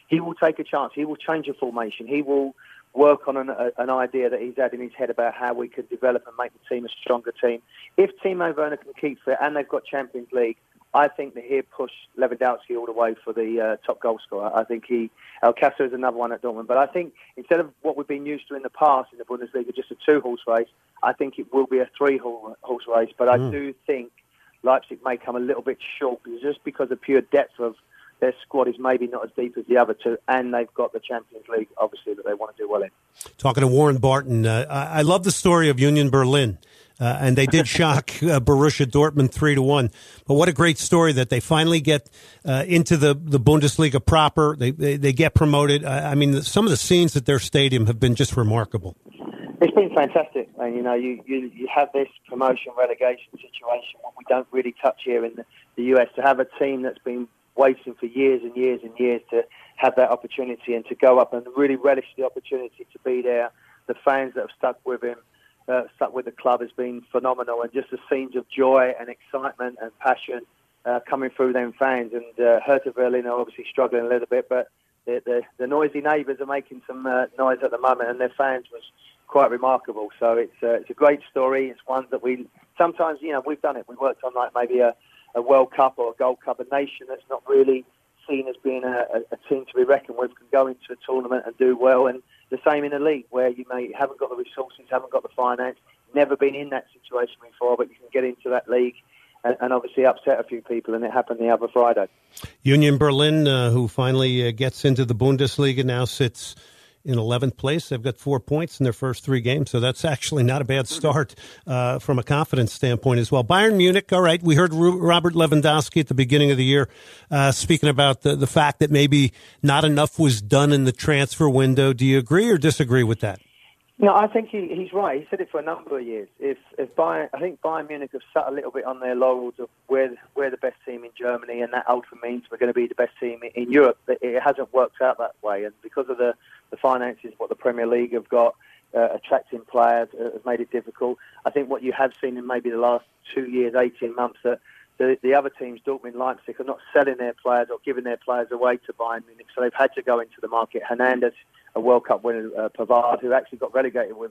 he will take a chance. He will change a formation. He will work on an idea that he's had in his head about how we could develop and make the team a stronger team. If Timo Werner can keep fit and they've got Champions League, I think that he'll push Lewandowski all the way for the top goal scorer. I think Alcácer is another one at Dortmund. But I think instead of what we've been used to in the past in the Bundesliga, just a 2-horse race, I think it will be a 3-horse race. But I do think Leipzig may come a little bit short just because the pure depth of their squad is maybe not as deep as the other two, and they've got the Champions League, obviously, that they want to do well in. Talking to Warren Barton, I love the story of Union Berlin, and they did shock Borussia Dortmund 3-1. But what a great story that they finally get into the Bundesliga proper. They get promoted. I mean, some of the scenes at their stadium have been just remarkable. It's been fantastic, and you have this promotion relegation situation, what we don't really touch here in the US, to have a team that's been waiting for years and years and years to have that opportunity and to go up and really relish the opportunity to be there. The fans that have stuck with him, stuck with the club, has been phenomenal, and just the scenes of joy and excitement and passion coming through them fans. And Hertha Berlin are obviously struggling a little bit, but the noisy neighbours are making some noise at the moment, and their fans was quite remarkable. So it's a great story. It's one that we sometimes, we've done it. We worked on like maybe a World Cup or a Gold Cup. A nation that's not really seen as being a team to be reckoned with can go into a tournament and do well. And the same in the league, where you haven't got the resources, haven't got the finance, never been in that situation before, but you can get into that league and obviously upset a few people, and it happened the other Friday. Union Berlin, who finally gets into the Bundesliga, now sits in 11th place. They've got 4 points in their first 3 games, so that's actually not a bad start from a confidence standpoint as well. Bayern Munich, all right, we heard Robert Lewandowski at the beginning of the year speaking about the fact that maybe not enough was done in the transfer window. Do you agree or disagree with that? No, I think he's right. He said it for a number of years. I think Bayern Munich have sat a little bit on their laurels of we're the best team in Germany, and that ultimately means we're going to be the best team in Europe. But it hasn't worked out that way, and because of the finances, what the Premier League have got, attracting players has made it difficult. I think what you have seen in maybe the last 2 years, 18 months, that the other teams, Dortmund, Leipzig, are not selling their players or giving their players away to Bayern Munich, so they've had to go into the market. Hernandez, a World Cup winner, Pavard, who actually got relegated with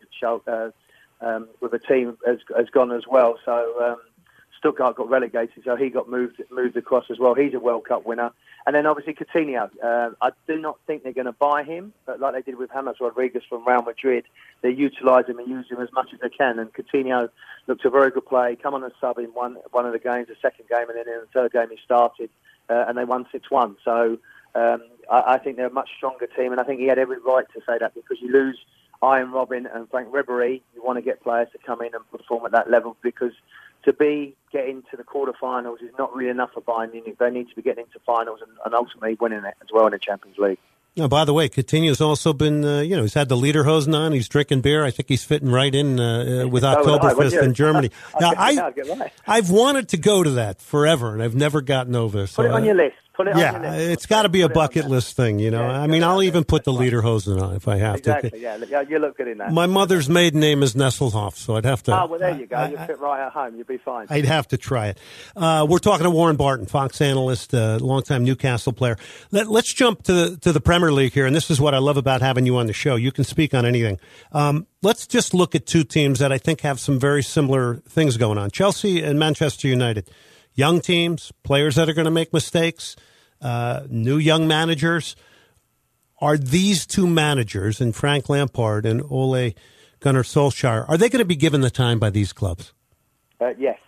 a team, has gone as well. So Stuttgart got relegated, so he got moved across as well. He's a World Cup winner. And then obviously Coutinho. I do not think they're going to buy him, but like they did with James Rodriguez from Real Madrid, they utilise him and use him as much as they can. And Coutinho looked a very good play, come on and sub in one of the games, the second game, and then in the third game he started, and they won 6-1. So I think they're a much stronger team, and I think he had every right to say that, because you lose Ian Robin and Frank Ribery, you want to get players to come in and perform at that level, because to be getting to the quarterfinals is not really enough for Bayern Munich. They need to be getting into finals and ultimately winning it as well in the Champions League. Now, by the way, Coutinho's also been, he's had the lederhosen on. He's drinking beer. I think he's fitting right in with Oktoberfest in Germany. Now, I've wanted to go to that forever, and I've never gotten over. So, put it on your list. It's got to be a bucket list thing, I'll even put the lederhosen on if I have to. Exactly, yeah. You look good in that. My mother's maiden name is Nesselhoff, so I'd have to. Oh, well, there you go. You fit right at home. You'll be fine. I'd have to try it. We're talking to Warren Barton, Fox analyst, longtime Newcastle player. Let's jump to the Premier League here, and this is what I love about having you on the show. You can speak on anything. Let's just look at 2 teams that I think have some very similar things going on. Chelsea and Manchester United. Young teams, players that are going to make mistakes, new young managers. Are these 2 managers, and Frank Lampard and Ole Gunnar Solskjaer, are they going to be given the time by these clubs? Yes.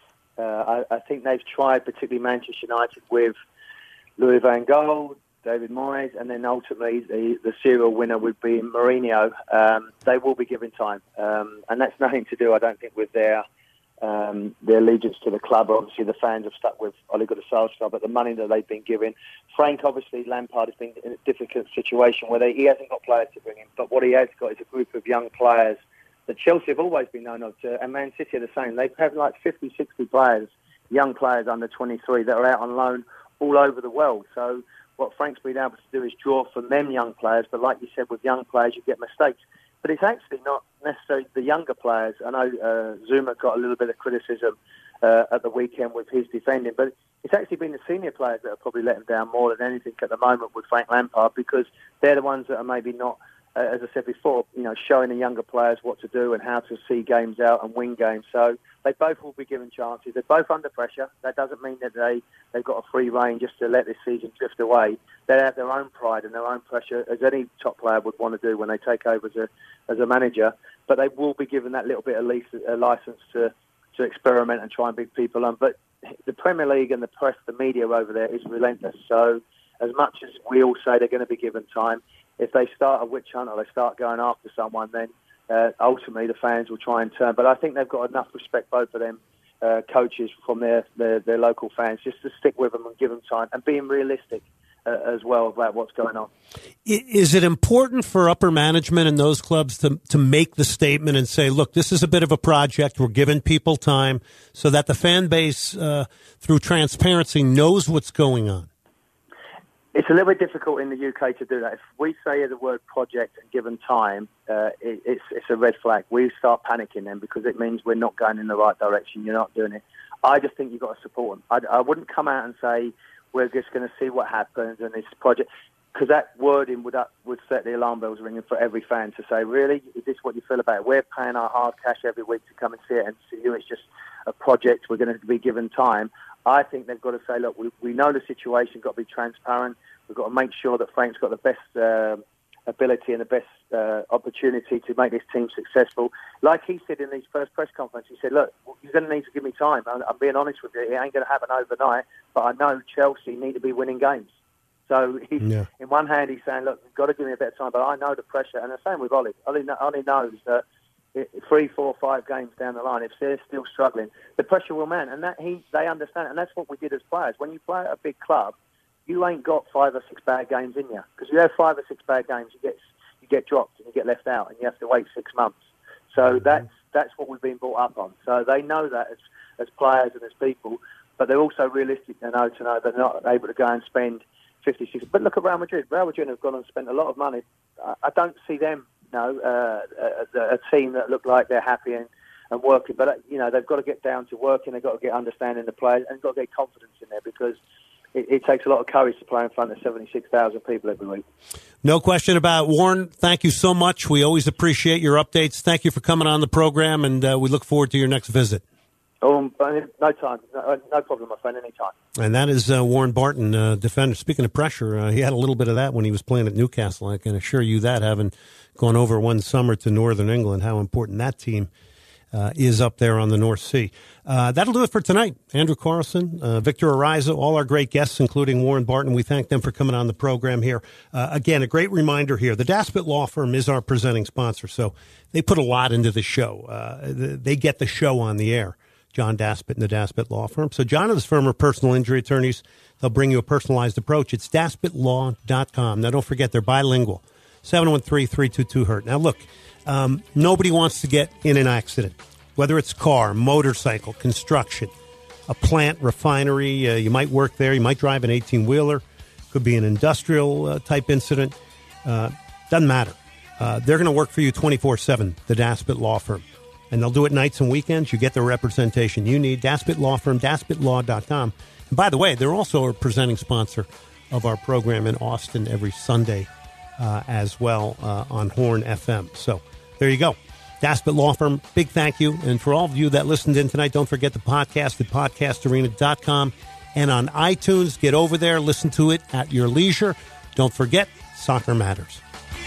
I think they've tried, particularly Manchester United, with Louis van Gaal, David Moyes, and then ultimately the serial winner would be Mourinho. They will be given time. And that's nothing to do, I don't think, with their allegiance to the club. Obviously, the fans have stuck with Ole Gunnar Solskjaer, but the money that they've been given. Frank, obviously, Lampard has been in a difficult situation where he hasn't got players to bring in, but what he has got is a group of young players that Chelsea have always been known of, and Man City are the same. They have like 50, 60 players, young players under 23, that are out on loan all over the world. So what Frank's been able to do is draw from them young players, but like you said, with young players, you get mistakes. But it's actually not necessarily the younger players. I know Zuma got a little bit of criticism at the weekend with his defending. But it's actually been the senior players that have probably let him down more than anything at the moment with Frank Lampard, because they're the ones that are maybe not, as I said before, showing the younger players what to do and how to see games out and win games. So they both will be given chances. They're both under pressure. That doesn't mean that they've got a free rein just to let this season drift away. They have their own pride and their own pressure, as any top player would want to do when they take over as a manager. But they will be given that little bit of license to experiment and try and bring people on. But the Premier League and the press, the media over there is relentless. So as much as we all say they're going to be given time, if they start a witch hunt or they start going after someone, then ultimately the fans will try and turn. But I think they've got enough respect, both of them, coaches, from their local fans, just to stick with them and give them time and being realistic as well about what's going on. Is it important for upper management in those clubs to make the statement and say, look, this is a bit of a project, we're giving people time, so that the fan base, through transparency, knows what's going on? It's a little bit difficult in the UK to do that. If we say the word project and given time, it's a red flag. We start panicking then, because it means we're not going in the right direction. You're not doing it. I just think you've got to support them. I wouldn't come out and say we're just going to see what happens and this project, because that wording would set the alarm bells ringing for every fan to say, really, is this what you feel about it? We're paying our hard cash every week to come and see it, and to you it's just a project we're going to be given time. I think they've got to say, look, we know the situation, got to be transparent. We've got to make sure that Frank's got the best ability and the best opportunity to make this team successful. Like he said in his first press conference, he said, look, you're going to need to give me time. I'm being honest with you. It ain't going to happen overnight, but I know Chelsea need to be winning games. So in one hand, he's saying, look, you've got to give me a bit of time, but I know the pressure. And the same with Ollie. Ollie knows that 3, 4, 5 games down the line, if they're still struggling, the pressure will mount. And they understand it. And that's what we did as players. When you play at a big club, you ain't got 5 or 6 bad games in you. Because you have 5 or 6 bad games, you get dropped and you get left out, and you have to wait 6 months. So that's what we've been brought up on. So they know that as players and as people, but they're also realistic enough to know they're not able to go and spend 50, 60. But look at Real Madrid. Real Madrid have gone and spent a lot of money. I don't see them, a team that look like they're happy and working. But they've got to get down to working. They've got to get understanding the players, and got to get confidence in there, because it takes a lot of courage to play in front of 76,000 people every week. No question about it. Warren, thank you so much. We always appreciate your updates. Thank you for coming on the program, and we look forward to your next visit. Oh, no time. No problem, my friend, any time. And that is Warren Barton, defender. Speaking of pressure, he had a little bit of that when he was playing at Newcastle. I can assure you that, having gone over one summer to Northern England, how important that team is up there on the North Sea. That'll do it for tonight. Andrew Carlson, Victor Ariza, all our great guests, including Warren Barton. We thank them for coming on the program here. Again, a great reminder here. The Daspit Law Firm is our presenting sponsor, so they put a lot into the show. They get the show on the air. John Daspit and the Daspit Law Firm. So John and his firm are personal injury attorneys. They'll bring you a personalized approach. It's DaspitLaw.com. Now, don't forget, they're bilingual. 713-322-HURT. Now, look, nobody wants to get in an accident, whether it's car, motorcycle, construction, a plant, refinery. You might work there. You might drive an 18-wheeler. Could be an industrial type incident. Doesn't matter. They're going to work for you 24/7, the Daspit Law Firm. And they'll do it nights and weekends. You get the representation you need. Daspit Law Firm, DaspitLaw.com. And by the way, they're also a presenting sponsor of our program in Austin every Sunday as well on Horn FM. So there you go. Daspit Law Firm, big thank you. And for all of you that listened in tonight, don't forget the podcast at podcastarena.com and on iTunes. Get over there, listen to it at your leisure. Don't forget, soccer matters.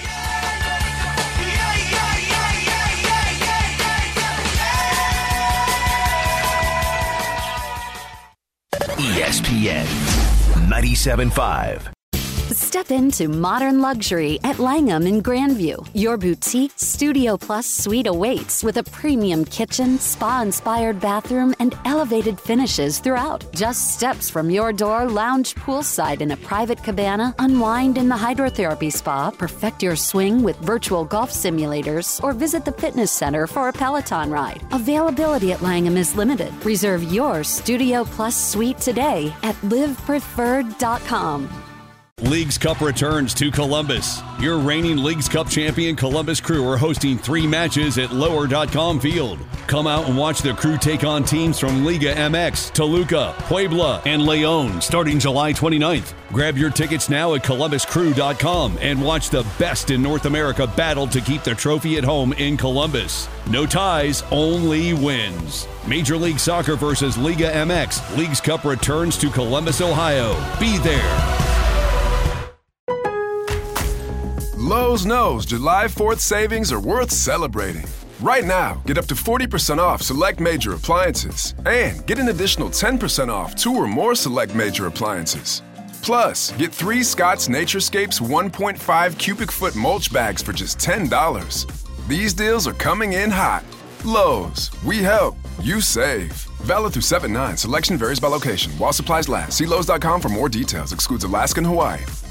ESPN 97.5. Step into modern luxury at Langham in Grandview. Your boutique Studio Plus suite awaits with a premium kitchen, spa-inspired bathroom, and elevated finishes throughout. Just steps from your door, lounge poolside in a private cabana, unwind in the hydrotherapy spa, perfect your swing with virtual golf simulators, or visit the fitness center for a Peloton ride. Availability at Langham is limited. Reserve your Studio Plus suite today at livepreferred.com. Leagues Cup returns to Columbus. Your reigning Leagues Cup champion Columbus Crew are hosting 3 matches at Lower.com Field. Come out and watch the Crew take on teams from Liga MX, Toluca, Puebla, and Leon starting July 29th. Grab your tickets now at ColumbusCrew.com and watch the best in North America battle to keep the trophy at home in Columbus. No ties, only wins. Major League Soccer versus Liga MX. Leagues Cup returns to Columbus, Ohio. Be there. Lowe's knows July 4th savings are worth celebrating. Right now, get up to 40% off select major appliances and get an additional 10% off 2 or more select major appliances. Plus, get 3 Scott's Naturescapes 1.5 cubic foot mulch bags for just $10. These deals are coming in hot. Lowe's, we help, you save. Valid through 7/9. Selection varies by location. While supplies last. See Lowe's.com for more details. Excludes Alaska and Hawaii.